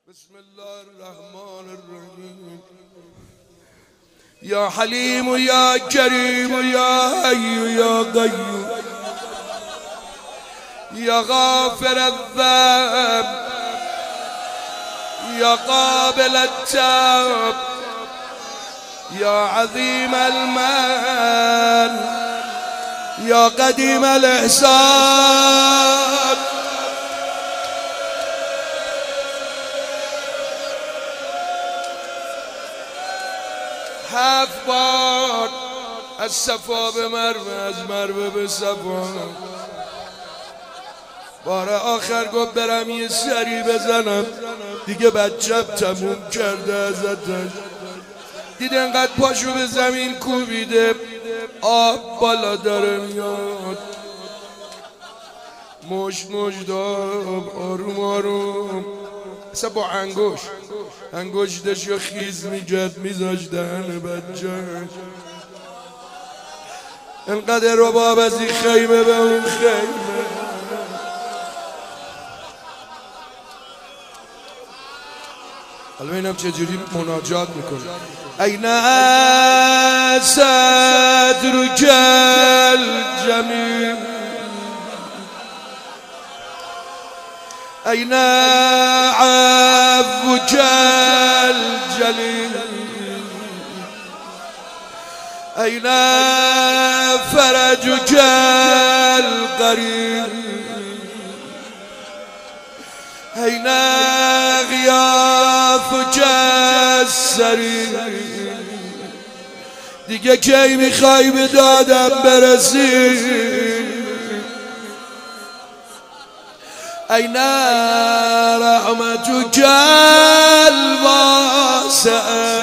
بسم الله الرحمن الرحيم. يا حليم يا كريم يا حي يا قيوم يا غافر الذنب يا قابل التوب يا عظيم المن يا قديم الإحسان هفت بار از صفا به مروه از مروه به صفا بار آخر گفت برم یه سری بزنم دیگه بچم تموم کرده ازتش. دید انقدر پاشو به زمین کوبیده آب بالا داره میاد مش داب آروم آروم اصلا با انگشتش یا خیز میگرد میذاش دهن بچهش. انقدر رباب از این خیمه به اون خیمه حالا اینم چجوری مناجات میکنه. این صدرک الجمیل این عفوک الجلیل این فرجک القریب این غیاثک السریع. دیگه کی میخوای به دادم برسی؟ این رحمتک الواسعه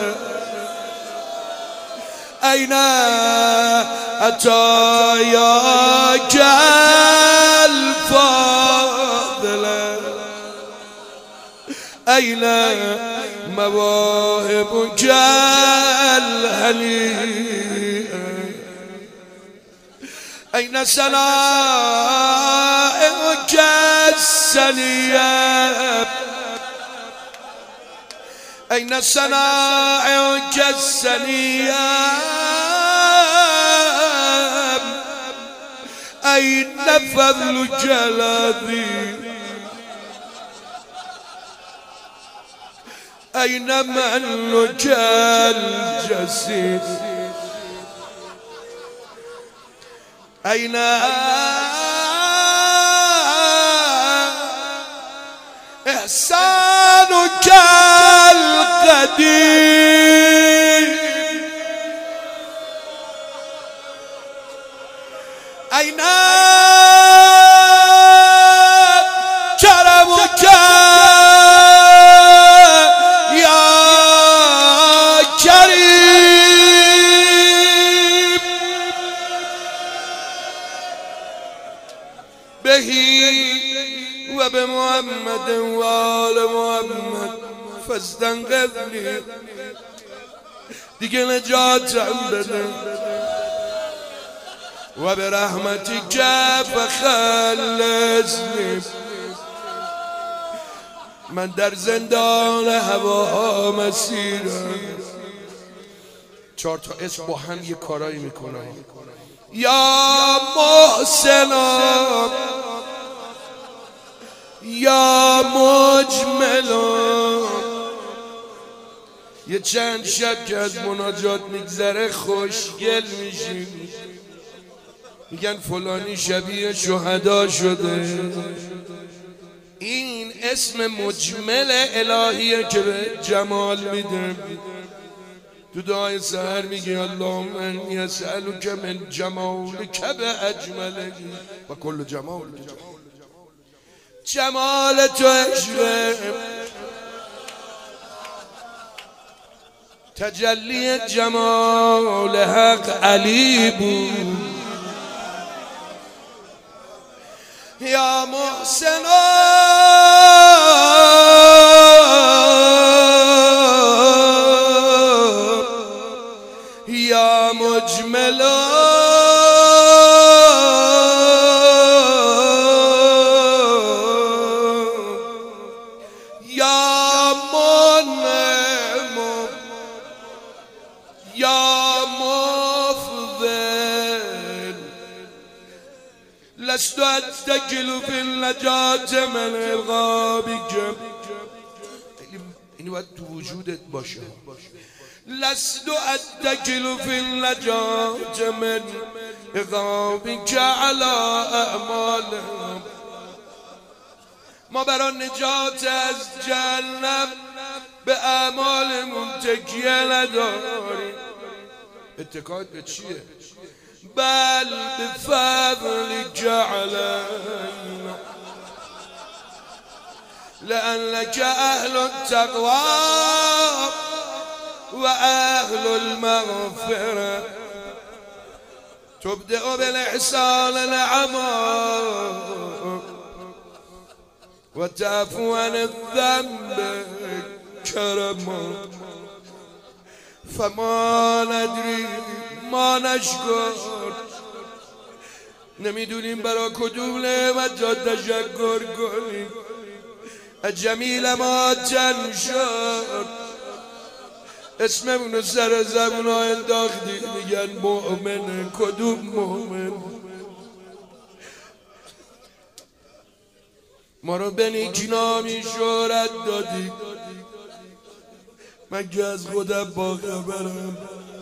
این عطایاک الفاضله این مواهبک الهنیئه این صنائعک السنیه این صنائعک السنیه این فضلک العظیم این منک الجسیم این احسانک القدیم این کرمک یا کریم بهی و به محمد و آل محمد فاستنقذنی. دیگه نجاتم بده و به رحمتک فخلصنی. من در زندان هواها مسیرم. 4 تا اسم با هم یه کارایی میکنم. یا محسنا یا مجملا. یه چند شب که از مناجات میگذره خوشگل میشیم میگن فلانی شبیه شهدا شده. این اسم مجمل الهیه که به جمال میده. تو دعای سحر میگی اللهم انی اسألک من جمالک باجمله و کل جمال جمال تو عشق تجلی جمال حق علی بود. یا محسنا یا مجملا یا اتکل فی النجات من الغابک. اینی باید تو وجودت باشه. لست اتکل فی النجات من الغابک علی اعمالهم. ما برای نجات از جهنم به اعمالمون تکیه نداریم. اتکاد به چیه؟ بل بفضلک علینا لأنك اهل التقوى و اهل المغفره. تبدأ بالاحسان الاعمال و تعفو عن الذنب کرما. فما ندری ما نشکر. نمیدونیم برای کدوم نعمت جا تشکر کنیم. جمیل ما جن شد اسممونو سر زبونا انداختی میگن مؤمن. کدوم مؤمن؟ ما رو به نیکنامی شهرت دادی. من که از خودم با خبرم.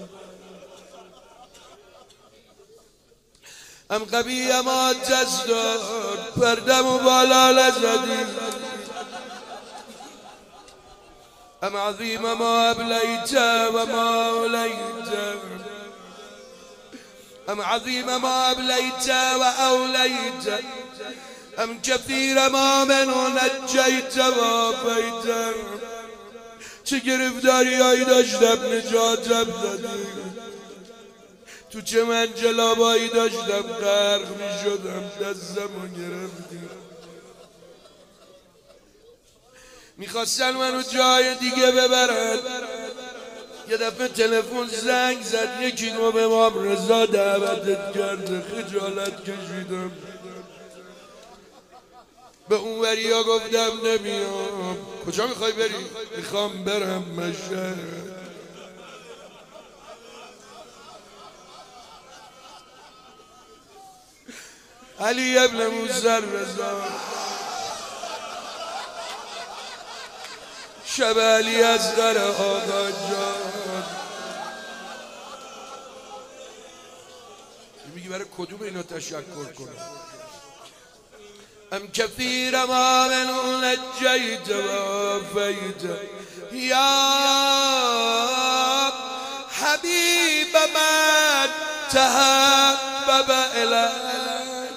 ام قبیه ما جز داد پردم و بالا لزدی. ام عظیم ما ابلیت و ما اولیت. ام عظیم ما ابلیت و اولیت. ام کثیر ما منو نجیت و آفیت. چه گرفتاریایی داشتم نجاتم دادی. تو چه منجلابایی داشتم غرق می شدم دستم رو گرفتی. میخواستن منو جای دیگه ببرن. یه دفعه تلفن زنگ زد یکی رو به امام رضا دعوتت کرده. خجالت کشیدم. به اون وریا گفتم نمیام. کجا میخوای بری؟ میخوام برم مشهد. علی ابن موسی رضا شب علی اصغر آقا جان. میگی برای کدوم اینا تشکر کنم؟ ام کثیر ما من نجیت و آفیت یا حبیب من تحبب الیک.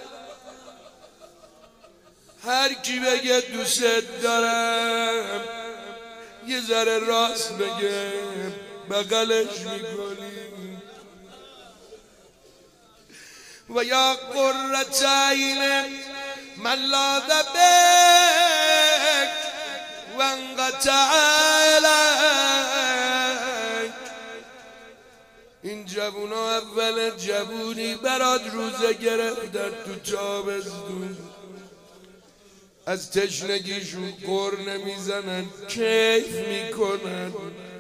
هر کی بگه دوست دارم یه ذره راست بگه بغلش میکنی. و یا قرة عین من لاذ بک و انقطع الیک. این جوونا اول جوونی برات روزه گرفتن تو تابستون. از تشنگیشون قر نمیزنن کیف میکنن.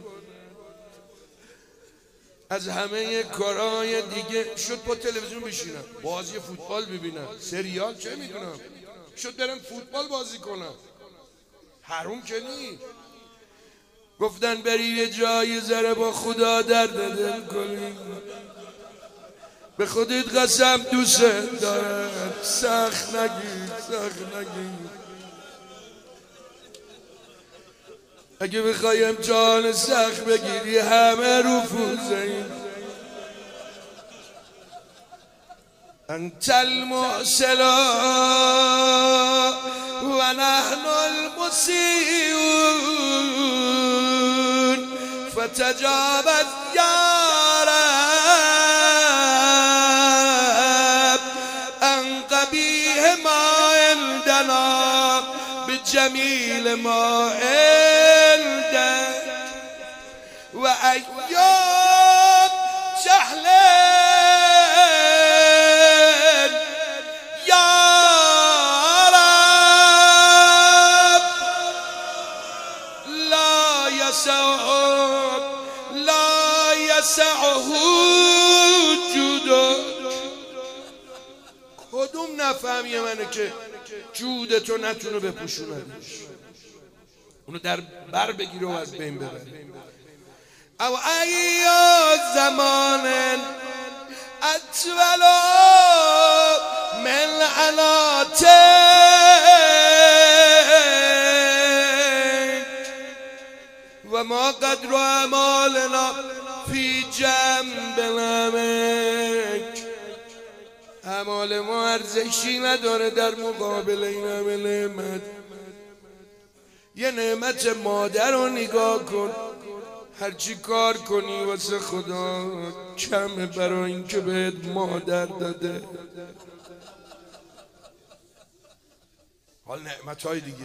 از همه کارهای دیگه شد با تلویزیون بشینم بازی فوتبال ببینم. سریال چه میدونم. شد برم فوتبال بازی کنم. حروم که نی. گفتن بری یه جایی ذره با خدا درد دل کنی. به خودت قسم دوست دارم. سخت نگیر سخت نگیر. اگه بخوایم جان سخت بگیری همه رفوزه ایم. انت المحسن و نحن المسیئون فتجاوز یا رب عن قبیح ما عندنا بجمیل ما عندك و ایام جهل یا رب لا یسعه جودک. کدوم نفهمیه منه که جودتو نتونه بپوشوندش، اونو در بر بگیره و از بین ببره. او ایا زمان اطول من عناتک و ما قدر اعمالنا فی جنب نمک. اعمال ما ارزشی نداره در مقابل این همه نعمت. یه نعمت مادر رو نگاه کن، هرچی کار کنی واسه خدا کمه برای اینکه بهت مادر داده. حال نعمت‌های دیگه.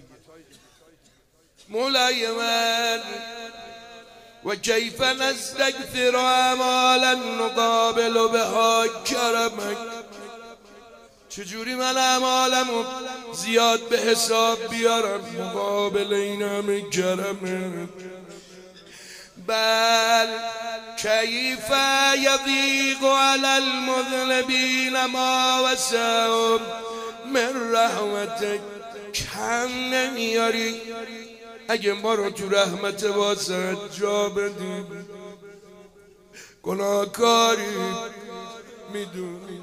مولای من و کیف نستکثر اعمالا نقابل بها کرمک، چجوری من اعمالمو زیاد به حساب بیارم مقابل این همه کرمک. بل کیف یضیق علی المذنبین ما وسعهم من رحمتک. کم نمیاری اگه ما رو تو رحمت واسط جا بدی، گناهکاری میدونی.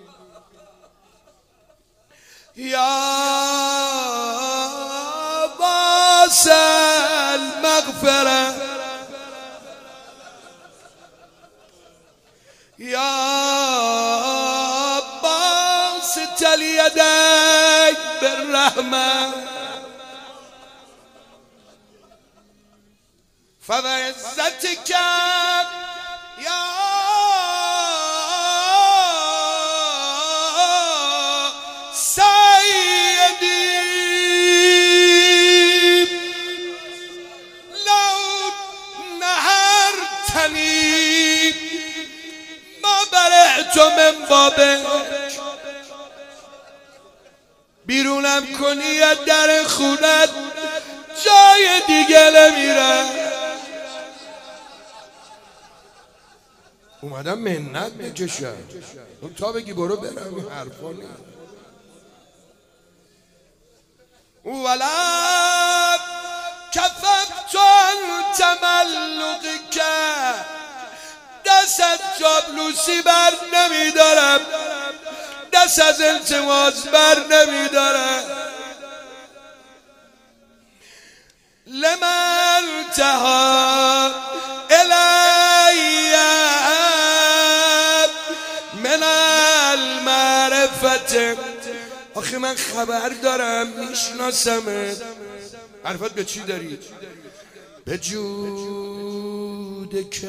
یا واسع المغفره یا باسط الیدین بالرحمه فبعزتک یا سیدی لو نهرتنی ما برعت من بابک. بیرونم کنی از در خونت جای دیگه نمیرم. اومدم منت بکشم تا بگی برو برم این حرفا نیست. ولا کففت عن تملقک، دست از چاپلوسی بر نمیدارم، دست از التماس بر نمیدارم. لمن انتهى الی من المعرفت. آخه من خبر دارم میشناسمت. معرفت به چی داری؟ به جودک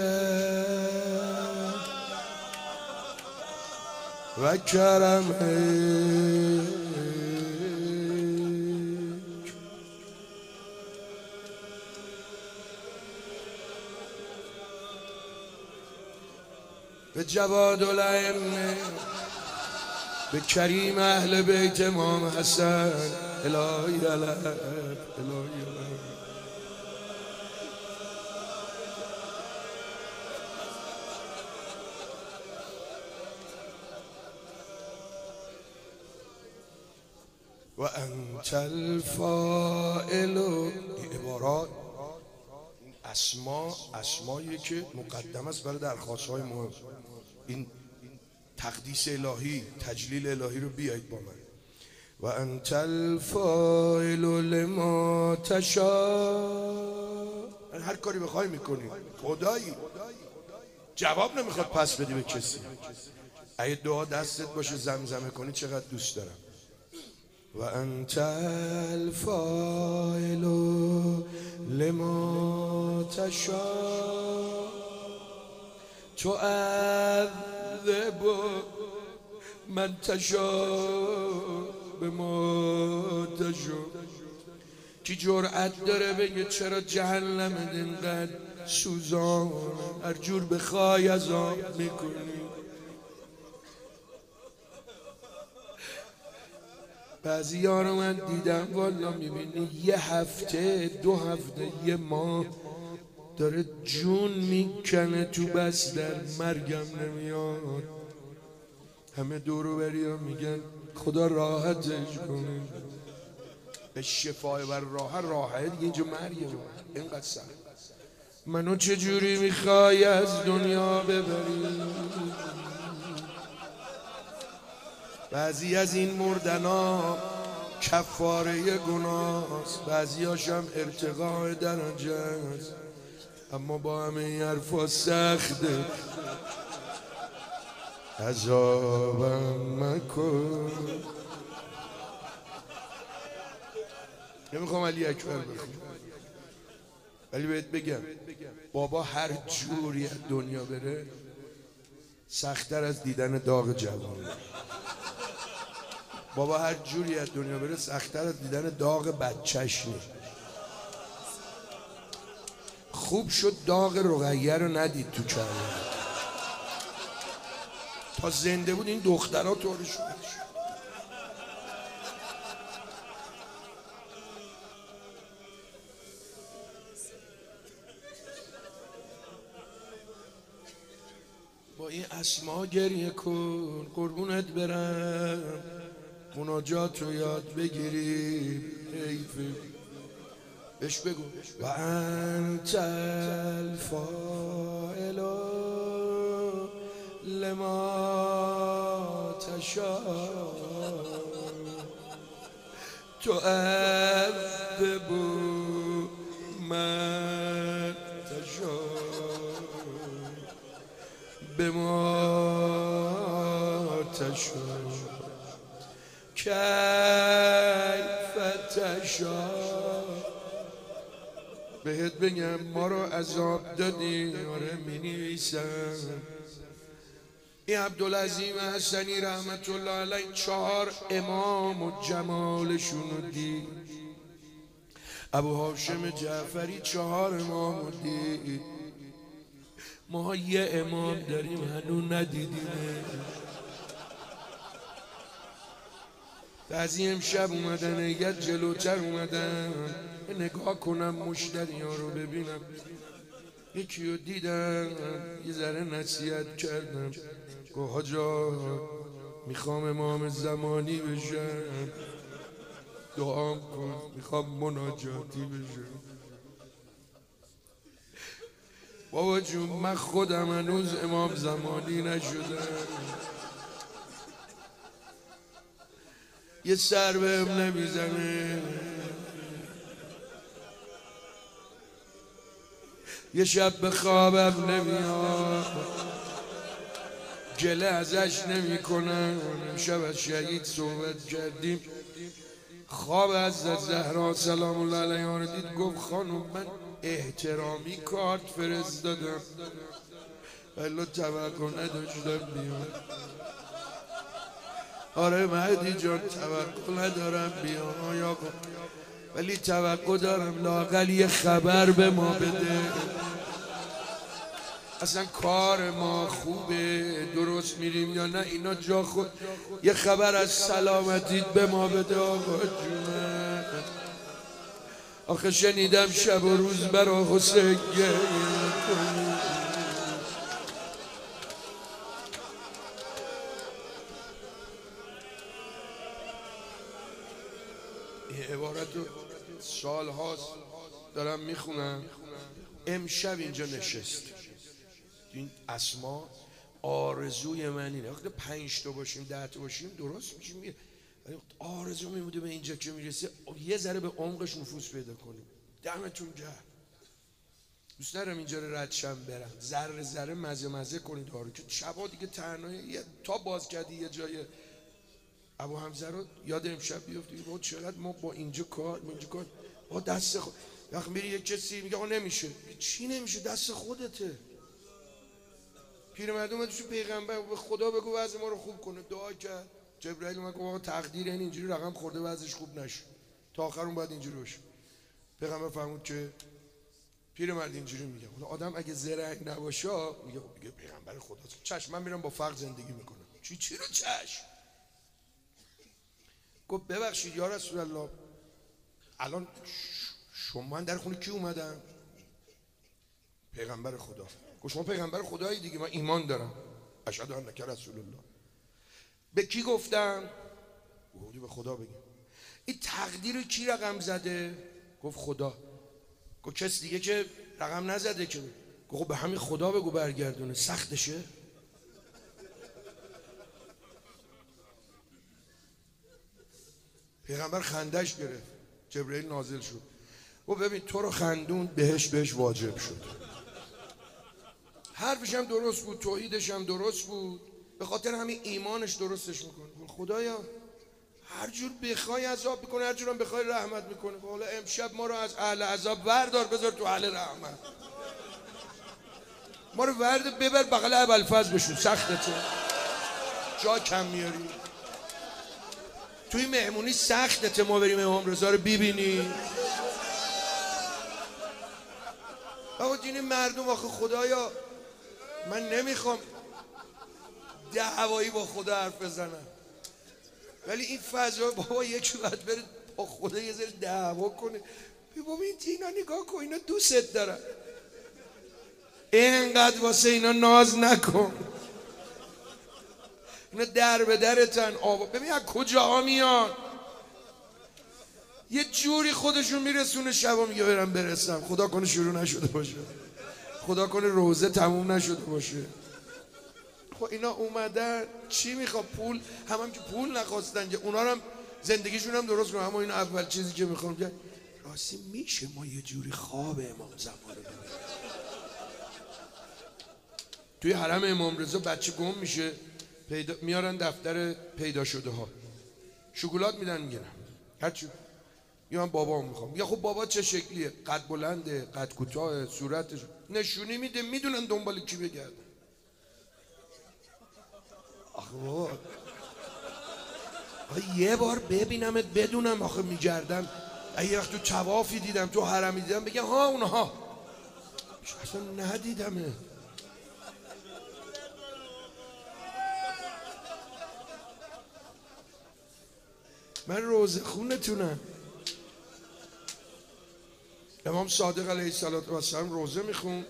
و کرمک. به جواد الائمه، به کریم اهل بیت امام حسن الهی علیه الهی علیه. و انت الفاعل. این عبارات، این اسمایی که مقدم است برای درخواست‌های مهم. این تقدیس الهی، تجلیل الهی رو بیایید با من. و انت الفاعل لما تشاء. هر کاری بخوای میکنی، خدایی. جواب نمیخواد پس بدی به کسی. اگه دعا دستت باشه زمزمه کنی چقدر دوست دارم. و انت الفاعل لما تشاء تعذب من تشاء بما تشاء. کی جرأت داره بگه چرا جهنم اینقدر سوزان، هر جور بخوای عذاب میکنی. بعضی ها رو من دیدم والا میبینی یه هفته 2 هفته 1 ماه داره جون میکنه تو بستر، مرگم نمیاد. همه دورو بریا میگن خدا راحتش کنه، به شفای بر راحت دیگه اینجا مرگه اینقدر سخت. منو چجوری میخوای از دنیا ببری؟ بعضی از این مردنا کفاره گناهست، بعضی هاشم ارتقاء درجه است، اما با همه این حرفا سخته. عذابم مکن. نمیخوام علی اکبر بخونم ولی بهت بگم بابا هر جوری از دنیا بره سخت‌تر از دیدن داغ جوانه. بابا هر جوری از دنیا بره سخت‌تر از دیدن داغ بچه‌ش نیست. خوب شد داغ رقیه رو ندید تو کرده، تا زنده بود این دخترها طوری شد. با این اسما گریه کن قربونت برم، مناجات رو یاد بگیری. حیفه بهش بگو و انت الفاعل لما تشاء تعذب من تشاء بما تشاء کیف تشاء. بهت بگم ما رو عذاب دادی. آره می‌نویسم این عبدالعظیم حسنی رحمت الله علیه 4 امام و جمالشون رو دید. ابو هاشم جعفری 4 امام رو دید. ما یه امام داریم هنوز ندیدیم. بعضی امشب اومدن یه جلوتر اومدن نگاه کنم مشتری ها رو ببینم. یکی رو دیدم یه ذره نصیحت کردم، گفت حاجا میخوام امام زمانی بشم، دعام کن، میخوام مناجاتی بشم. بابا جون من خودم هنوز امام زمانی نشدم. یه سر بهم نمیزنه، یه شب به خوابم نمیاد، گله ازش نمی کنم. امشب از شهید صحبت کردیم، خواب از زهرا سلام الله علیها رو دید، گفت خانم من احترامی کارت فرستادم ولی توقع نداشتم بیاد. آره مهدی جان توقع ندارم بیام ولی توقع دارم لااقل یه خبر به ما بده. اصلا کار ما خوبه، درست میریم یا نه، اینا جا خود یه خبر از سلامتیت به ما بده آقا جونه. آخه شنیدم شب و روز برا حسین گریه کنی. این عبارت رو سال هاست دارم میخونم. امشب اینجا نشست این اسما آرزوی من اینه. وقتی 5 تا باشیم 10 تا باشیم درست میشیم، آرزو میموده به اینجا که میرسه یه ذره به عمقش نفوذ پیدا کنیم. دمتون گرم. دوست دارم اینجا رو رد شم برم، ذره ذره مزه کنید دارو که شبا دیگه تنهایی تا باز کردی یه جای ابو حمزه رو یاد امشب بیفتی. با چقدر ما با اینجا کار با دست خود. وقتی میری یه کسی میگه آقا نمیشه، چی نمیشه؟ دست خودته. پیرمرد اومد تو پیغمبر به خدا بگو وضع ما رو خوب کنه، دعا کرد. جبرائیل اومد گفت آقا تقدیر این اینجوری رقم خورده وضعش خوب نشه، تا آخر اون باید اینجوری باشه. پیغمبر فرمود که پیرمرد اینجوری میگه آدم اگه زرنگ نباشه میگه پیغمبر خداست، چشم من میرم با فقر زندگی میکنم. چی رو چشم؟ گفت ببخشید یا رسول الله الان شما در خونه کی اومدن؟ پیغمبر خدا. گفت شما پیغمبر خدایی دیگه، من ایمان دارم، اشهد انک رسول الله. به کی گفتم؟ گفتی به خدا بگیم. این تقدیر کی رقم زده؟ گفت خدا. گفت کس دیگه که رقم نزده که. گفت به همین خدا بگو برگردونه. سختشه؟ پیغمبر خندش گرفت. جبرئیل نازل شد. گفت ببین تو رو خندون بهش واجب شد. حرفش هم درست بود، توحیدش هم درست بود، به خاطر همین ایمانش درستش میکنه. خدایا هر جور بخوای عذاب میکنه، هر جور هم بخوای رحمت میکنه. حالا امشب ما رو از اهل عذاب بردار بذار تو اهل رحمت. ما رو ورد ببر بغل ابوالفضل بشون. سختته؟ جا کم میاری؟ توی مهمونی سختته ما بریم امام رضا رو ببینی؟ آقا دین مردم آخه خدایا من نمیخوام دعوایی با خدا حرف بزنم، ولی این فضا بابا یکی باید بره با خدا یه ذره دعوا کنه. بابا این اینا نگاه کن، اینا دوست دارن، اینقدر واسه اینا ناز نکن، اینا در به درتن. ببین از کجاها میان، یه جوری خودشون میرسونه شبا میگه برسم. خدا کنه شروع نشده باشه، خدا کنه روزه تموم نشده باشه. خب اینا اومدن چی میخواد؟ پول. هم که پول نخواستن که اونا هم زندگیشون هم درست کنن. اما این اول چیزی که میخوام که راستی میشه ما یه جوری خواب امام زمان رو ببینیم. توی حرم امام رضا بچه گم میشه، میارن دفتر پیدا شده ها، شکلات میدن میگیرن هرچی. یا من بابام میخوام. میگه خب بابا چه شکلیه؟ قد بلنده، قد کوتاه، صورتش نشونی میده، میدونن دنبال کی بگردن. آخه بابا یه بار ببینمت بدونم آخه میگردم. یه وقت تو طوافی دیدم، تو حرمی دیدم، بگم ها اونها. اصلا ندیدمه. من روزه خونتونم. امام صادق علیه السلام روزه میخوند.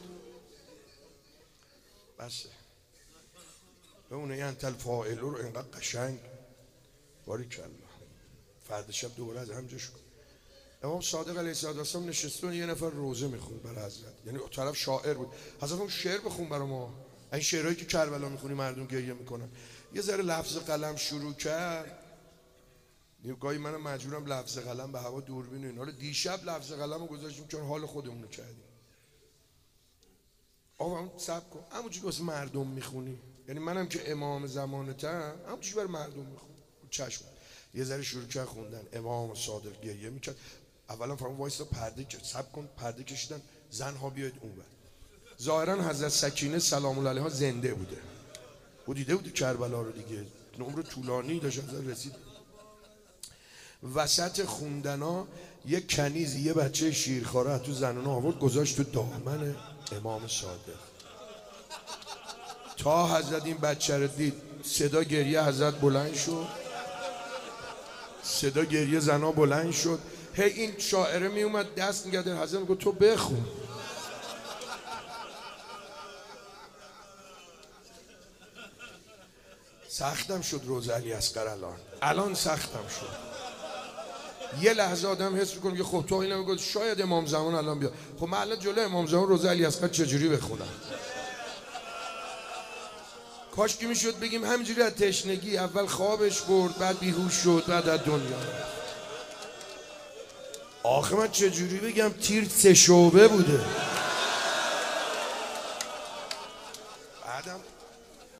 بسه به اونه انت الفاعلو رو اینقدر قشنگ باریکالله. فرد شب دوباره از همجا شد. امام صادق علیه السلام نشسته یه نفر روزه میخوند برای حضرت، یعنی طرف شاعر بود. حضرت اون شعر بخون برای ما، این شعرهایی که کربلا میخونی مردم گریه میکنن. یه ذره لفظ قلم شروع کرد. گاهی منم مجبورم لفظ قلم به هوا دوربین اینا رو. دیشب لفظ قلم رو گذاشتیم چون حال خودمون رو کردیم. آقا هم صبر کن، همونجوری که واسه مردم میخونی، یعنی منم که امام زمانتم همونجوری برای مردم میخونم. چشم. یه ذره شروع کرد خوندن. امام صادق گریه میکرد. اولا فرمان وایسا پرده کشید، صبر کن، پرده کشیدن، زنها بیاید اونور. ظاهرا حضرت سکینه سلام الله علیها زنده بوده و دیده بود کربلا رو دیگه، عمر طولانی داشت از رسید. وسط خوندنا یه کنیز یه بچه شیرخواره تو زنونه آورد گذاشت تو دامن امام صادق. تا حضرت این بچه رو دید صدا گریه حضرت بلند شد، صدا گریه زنا بلند شد. هی این شاعره می اومد دست میگرد حضرت میگه تو بخون. سختم شد روزه علی اصغر الان سختم شد. یه لحظه آدم حس میکنه که خب تو اینا میگه شاید امام زمان الان بیاد. خب من الان جلوی امام زمان روزه علی اصغر چجوری بخونم؟ کاش که میشد بگیم همینجوری از تشنگی اول خوابش برد، بعد بیهوش شد، بعد از دنیا. آخه من چجوری بگم تیر 3 شعبه بوده. بعدم